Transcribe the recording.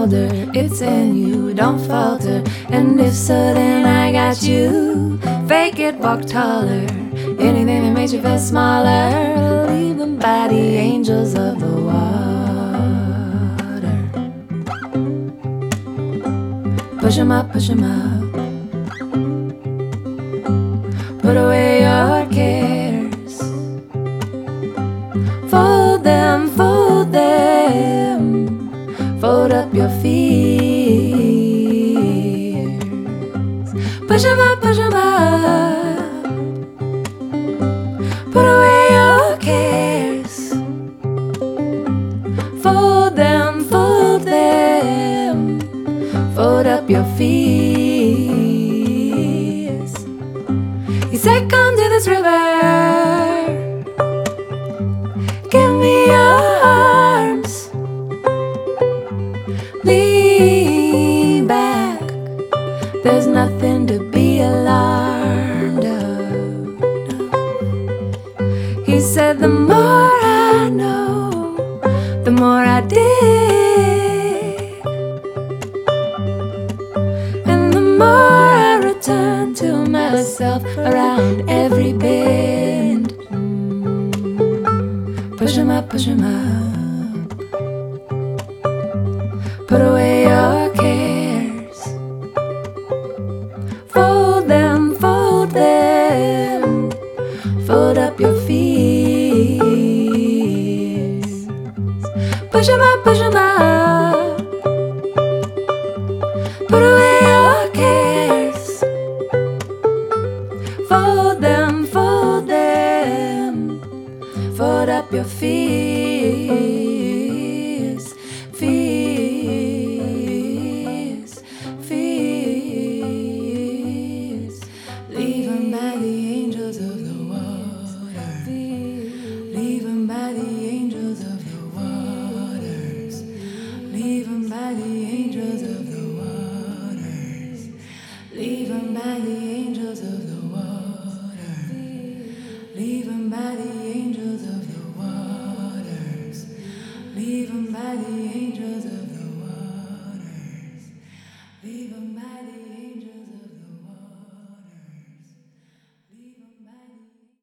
shoulder. It's in you, don't falter. And if so, then I got you. Fake it, walk taller. Anything that makes you feel smaller, leave them by the angels of the water. Push 'em up, push 'em up. Put away your cares. Fold them, fold them. Fold up your fears. Push 'em up, push 'em up. Put away your cares. Fold them, fold them. Fold up your fears. You said come to this river. Give me your arms. Lean back. There's nothing to be alarmed of. He said the more I know, the more I dig, and the more I return to myself around every bend. Push 'em up, push 'em up. Put away your cares. Fold them, fold them. Fold up your fears. Push 'em up, push 'em up. Put away your cares. Fold them, fold them. Fold up your fears. Fears, fears. Leave 'em by the angels of the water. Leave 'em by the angels of the waters. Leave 'em by the angels of the waters. Leave 'em by the angels of the waters. Leave 'em by the angels of the waters. Leave 'em by the angels of